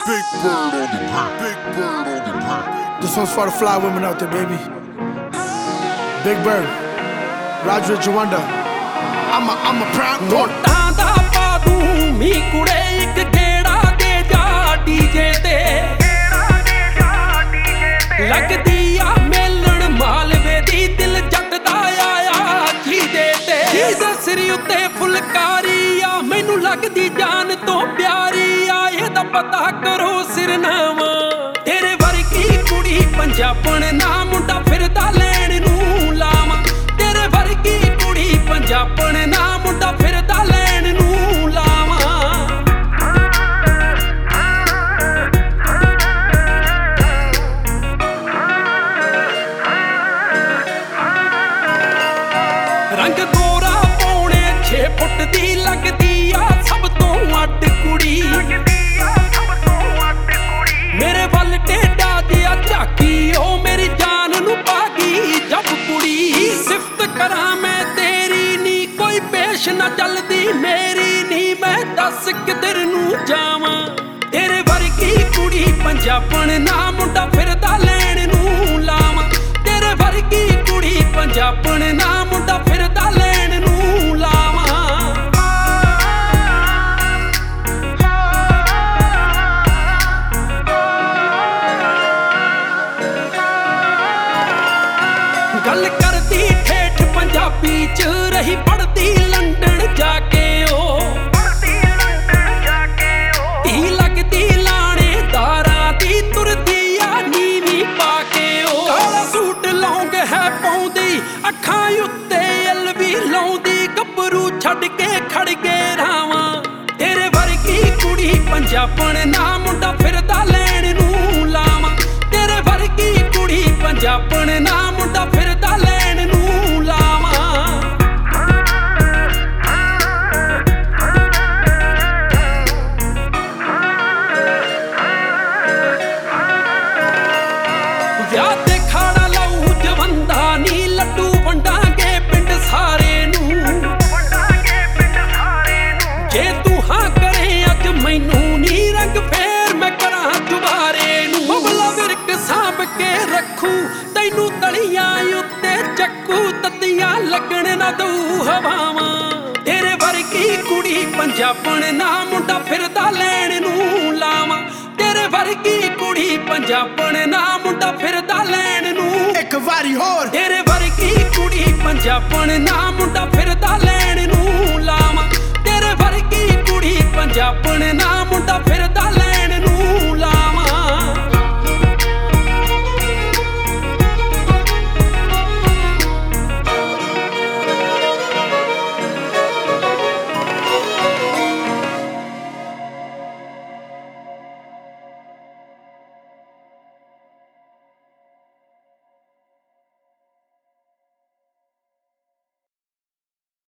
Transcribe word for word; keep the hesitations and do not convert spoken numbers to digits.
Big bird on the beat. Big bird on the beat. This one's for the fly women out there, baby. Big Bird, Roger Jawanda. I'm a, I'm a proud boy. ਮੋਟਾਂ ਦਾ ਪਾ ਦੂੰ ਮੀ ਕੁੜੇ ਇੱਕ ਗੇੜਾ ਦੇ ਜਾ DJ ਤੇ ਲੱਗਦੀ ਆ ਮੇਲਣ ਮਾਲਵੇ ਦੀ ਦਿਲ ਜੱਟ ਦਾ ਆਇਆ ਜੀਦੇ ਤੇ ਜਿਹਦੇ ਸਿਰ ਉੱਤੇ ਫੁਲਕਾਰੀ ਆ ਮੈਨੂੰ ਲੱਗਦੀ ਜਾਨ ਤੋਂ ਪਿਆਰੀ ਆ ਇਹਦਾ ਪਤਾ ਕਰੋ ਸਿਰਨਾਵਾ ਤੇਰੇ ਵਰਗੀ ਕੁੜੀ ਪੰਜਾਬਣ ਨਾ ਮੁੰਡਾ ਫਿਰਦਾ ਲੈਣ ਨੂੰ ਲਾਵਾਂ ਤੇਰੇ ਵਰਗੀ ਕੁੜੀ ਪੰਜਾਬਣ ਨਾ ਮੁੰਡਾ ਫਿਰਦਾ ਲੈਣ ਨੂੰ ਲਾਵਾਂ ਰੰਗ ਗੋਰਾ ਪੌਣੇ ਛੇ ਫੁੱਟ ਦੀ ਲੱਗਦੀ ਆ ਸਭ ਤੋਂ ਅੱਡ ਕੁੜੀ ਮੇਰੇ ਵੱਲ ਟੇਡਾ ਜਿਹਾ ਝਾਕੀ ਉਹ ਮੇਰੀ ਜਾਨ ਨੂੰ ਪਾ ਗਈ ਜੱਬ ਕੁੜੀ ਸਿਫਤ ਕਰਾਂ ਮੈਂ ਤੇਰੀ ਨੀ ਕੋਈ ਪੇਸ਼ ਨਾ ਚੱਲਦੀ ਮੇਰੀ ਨੀ ਮੈਂ ਦੱਸ ਕਿਧਰ ਨੂੰ ਜਾਵਾਂ ਤੇਰੇ ਵਰਗੀ ਕੁੜੀ ਪੰਜਾਬਣ ਨਾ ਮੁੰਡਾ ਫਿਰਦਾ ਲੈਣ ਨੂੰ ਲਾਵਾਂ ਤੇਰੇ ਵਰਗੀ ਕੁੜੀ ਪੰਜਾਬਣ ਨਾ ਮੁੰਡਾ ਫਿਰਦਾ ਲੈਣ ਨੂੰ ਲਾਵਾਂ ਗੱਲ ਕਰਦੀ ਠੇਠ ਪੰਜਾਬੀ ਚ ਰਹੀ ਪੜਦੀ ਲੰਡਨ ਜਾ ਕੇ ਉਹ ਢੀ ਲੱਗਦੀ ਲਾਣੇਦਾਰਾਂ ਦੀ ਤੁਰਦੀ ਆ ਨੀਵੀਂ ਪਾ ਕੇ ਉਹ ਕਾਲਾ ਸੂਟ ਲੌਂਗ ਹੈ ਪਾਉਂਦੀ ਅੱਖਾਂ ਉੱਤੇ ਅਲਵੀ ਲਾਉਂਦੀ ਗੱਭਰੂ ਛੱਡ ਕੇ ਖੜ ਗਏ ਰਾਵਾਂ ਤੇਰੇ ਵਰਗੀ ਕੁੜੀ ਪੰਜਾਬਣ ਨਾ ਮੁੰਡਾ ਫਿਰਦਾ ਲੈਣ ਨੂੰ ਲਾਵਾਂ ਤੇਰੇ ਵਰਗੀ ਕੁੜੀ ਪੰਜਾਬਣ ਨਾ ਮੁੰਡਾ ਫਿਰਦਾ ਲੈਣ ਨੂੰ ਲਾਵਾਂ ਵਿਆਹ ਤੇ ਖਾਣਾ ਲਾਊ ਜਵੰਦਾ ਨੀ ਲੱਡੂ ਵੰਡਾਂਗੇ ਪਿੰਡ ਸਾਰੇ ਨੂੰ ਜੇ ਤੂੰ ਹਾਂ ਕਰੇ ਅੱਜ ਮੈਨੂੰ ਨੀ ਰੰਗ ਫੇਰ ਮੈਂ ਕਰਾਂ ਦੁਬਾਰੇ ਨੂੰ ਬਬਲਾ ਵਿਰਕ ਸਾਂਭ ਕੇ ਰੱਖੂ ਤੈਨੂੰ ਤਲੀਆਂ ਉੱਤੇ ਚੱਕੂ ਤੱਤੀਆਂ ਲੱਗਣ ਨਾ ਦਊ ਹਵਾਵਾਂ ਤੇਰੇ ਵਰਗੀ ਕੁੜੀ ਪੰਜਾਬਣ ਨਾ ਮੁੰਡਾ ਫਿਰਦਾ ਲੈਣ ਨੂੰ ਲਾਵਾਂ ਤੇਰੇ ਵਰਗੀ ਕੁੜੀ ਪੰਜਾਬਣ ਨਾ ਮੁੰਡਾ ਫਿਰਦਾ ਲੈਣ ਨੂੰ ਇੱਕ ਵਾਰੀ ਹੋਰ ਤੇਰੇ ਵਰਗੀ ਕੁੜੀ ਪੰਜਾਬਣ ਨਾ ਮੁੰਡਾ ਫਿਰਦਾ ਲੈਣ ਨੂੰ ਲਾਵਾਂ ਤੇਰੇ ਵਰਗੀ ਕੁੜੀ ਪੰਜਾਬਣ ਨਾ ਮੁੰਡਾ ਫਿਰਦਾ